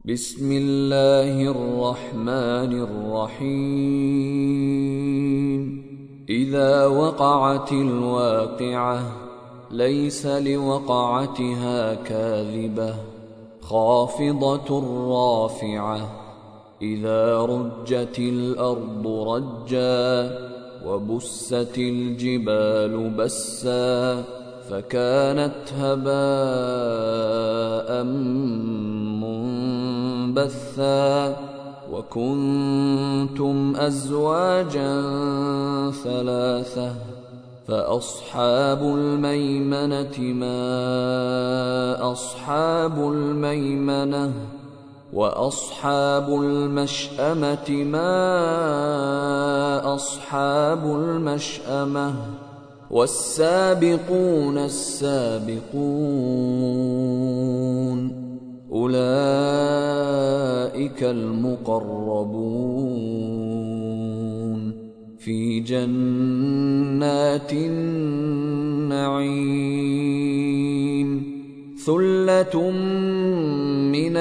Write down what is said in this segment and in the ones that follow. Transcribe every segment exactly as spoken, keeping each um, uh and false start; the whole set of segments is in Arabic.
بسم الله الرحمن الرحيم إذا وقعت الواقعة ليس لوقعتها كاذبة خافضة رافعة إذا رجت الأرض رجا وبست الجبال بسا فكانت هباء منبثا وكنتم أزواجا ثلاثة فأصحاب الميمنة ما أصحاب الميمنة وأصحاب المشأمة ما أصحاب المشأمة والسابقون السابقون أولئك المقربون في جنات النعيم ثلة من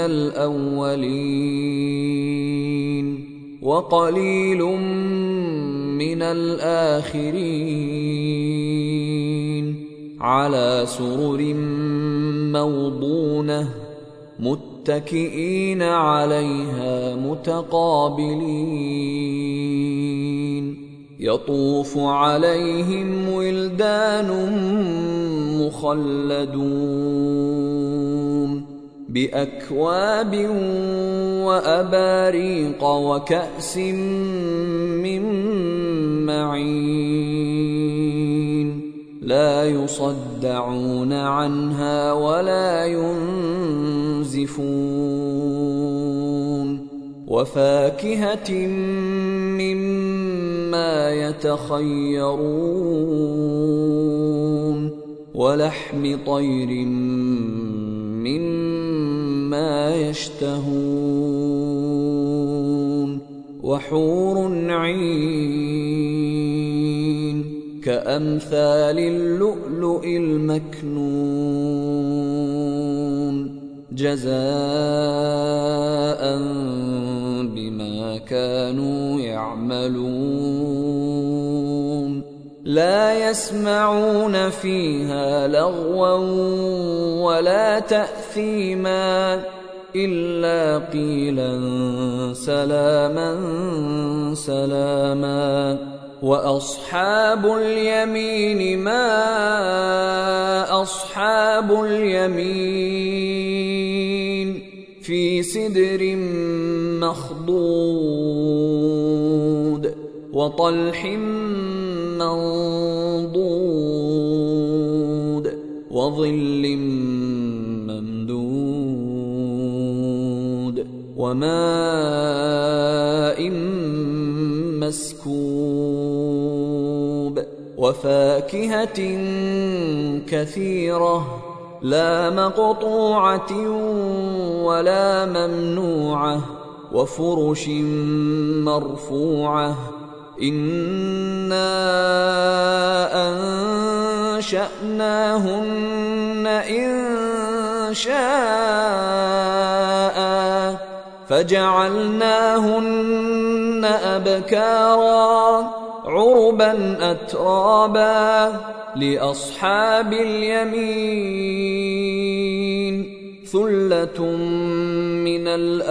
الأولين وقليل من الآخرين على سرر موضونة متكئين عليها متقابلين يطوف عليهم ولدان مخلدون بأكواب وأباريق وكأس من معين لا يصدعون عنها ولا ينزفون وفاكهة مما يتخيرون ولحم طير مما يشتهون وحور عين كأمثال اللؤلؤ المكنون جزاء بما كانوا يعملون لا يسمعون فيها لغوا ولا تأثيما إلا قيلا سلاما سلاما وأصحاب اليمين ما أصحاب اليمين في سدر مخضود وطلح منضود وظل ممدود وماء مسكوب وفاكهة كثيرة لا مقطوعة ولا ممنوعة وفرش مرفوعة إنا أنشأناهن إن شاء فجعلناهن أبكارا عربا أترابا لأصحاب اليمين ثلة من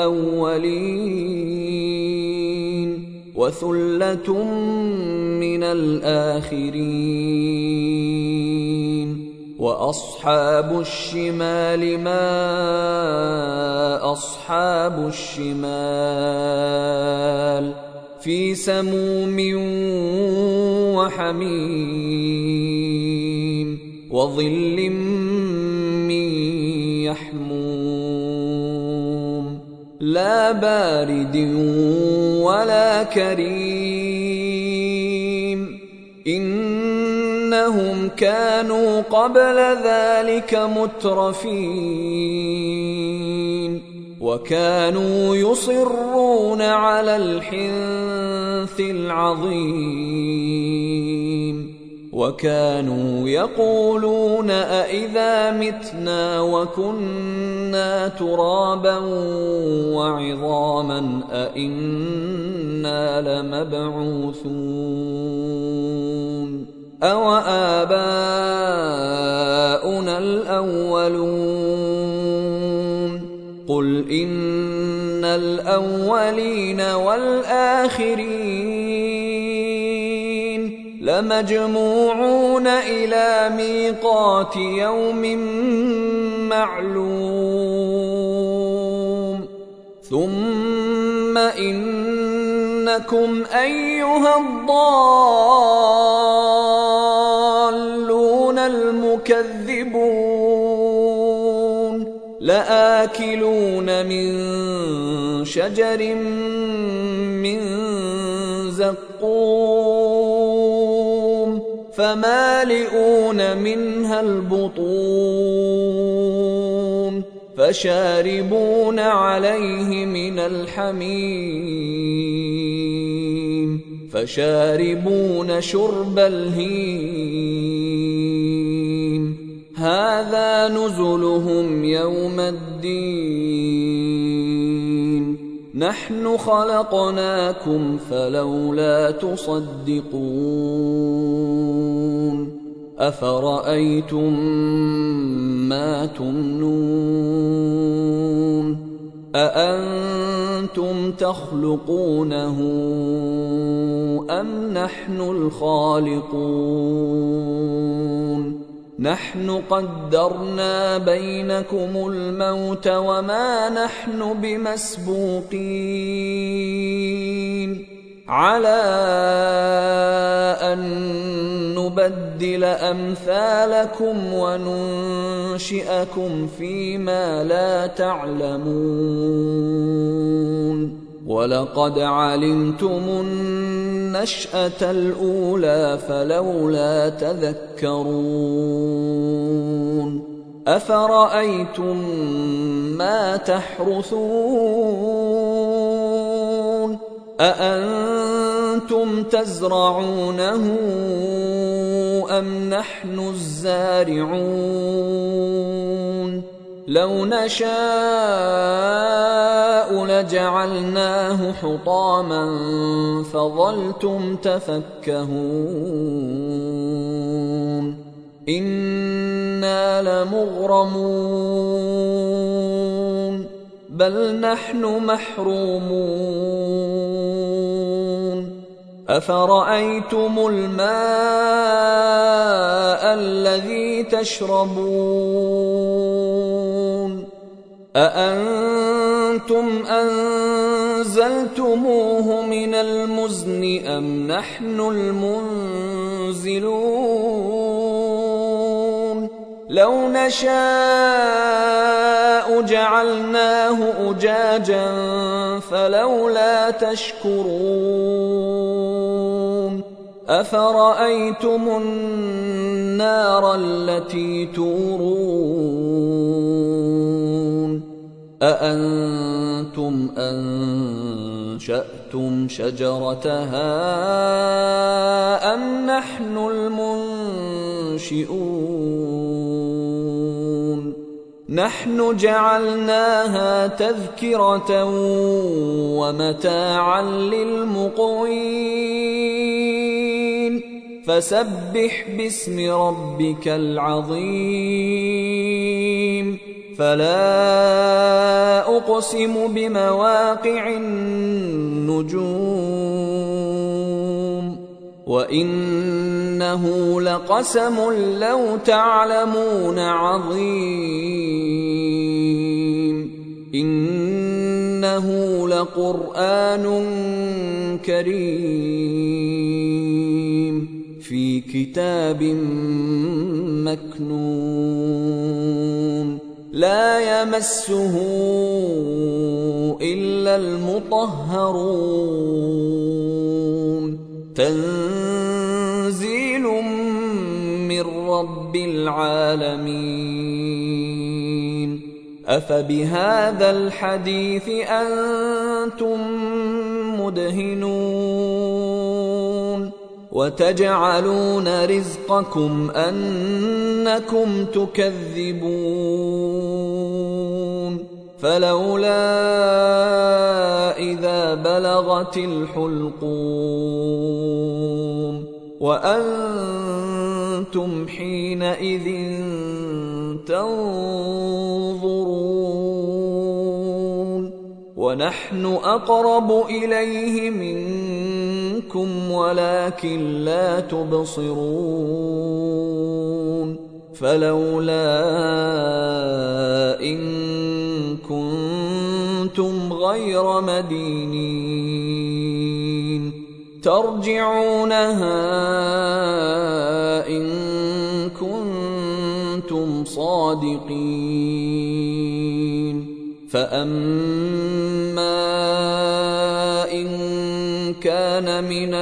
الأولين وثلة من الآخرين وأصحاب الشمال ما أصحاب الشمال في سموم وحميم وظل من يحموم لا بارد ولا كريم إنهم كانوا قبل ذلك مترفين وكانوا يصرون على الحنث العظيم وكانوا يقولون أإذا متنا وكنا ترابا وعظاما أإنا لمبعوثون أو آباؤنا الأولون قل إن الأولين والآخرين لمجموعون إلى ميقات يوم معلوم ثم إنكم أيها الضالون المكذبون لآكلون من شجر من زقوم فمالئون منها البطون فشاربون عليه من الحميم فشاربون شرب الهيم هذا نزلهم يوم الدين نحن خلقناكم فلولا تصدقون أفرأيتم ما تمنون أأنتم تخلقونه أم نحن الخالقون نحن قدرنا بينكم الموت وما نحن بمسبوقين على أن نبدل أمثالكم وننشئكم فيما لا تعلمون ولقد علمتم النشأة الأولى فلولا تذكرون أفرأيتم ما تحرثون أأنتم تزرعونه أم نحن الزارعون لو نشاء لجعلناه حطاما فظلتم تفكهون إنا لمغرمون بل نحن محرومون أفرأيتم الماء الذي تشربون أأنتم أنزلتموه من المزن أم نحن المنزلون لو نشاء جعلناه أجاجا فلولا تشكرون أفرأيتم النار التي تورون أأنتم أنشأتم شجرتها أم نحن المنشئون نحن جعلناها تذكرة ومتاعا للمقوين فسبح باسم ربك العظيم فلا أقسم بمواقع النجوم وإنه لقسم لو تعلمون عظيم إنه لقرآن كريم في كتاب مكنون لا يمسه إلا المطهرون تنزيل من رب العالمين أفبهذا الحديث أنتم مدهنون وتجعلون رزقكم أنكم تكذبون فلولا إذا بلغت الحلقوم وأنتم حينئذ تنظرون ونحن أقرب إليه منكم ولكن لا تبصرون فلولا إن كنتم غير مدينين ترجعونها إن كنتم صادقين فأما إن كان من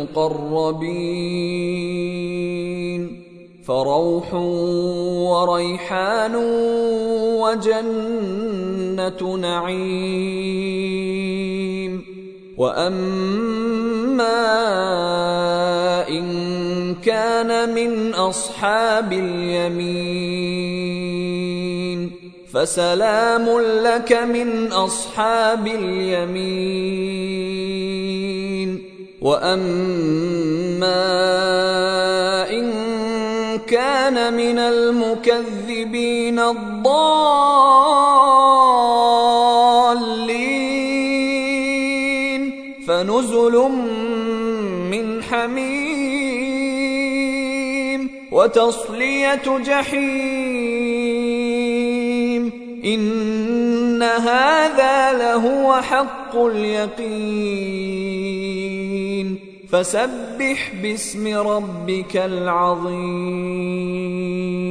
المقربين فروح وريحان وجنة نعيم وأما إن كان من أصحاب اليمين فسلام لك من أصحاب اليمين وأما إن كان من المكذبين الضالين فنزل من حميم وتصلية جحيم إن هذا لهو حق اليقين فسبح باسم ربك العظيم.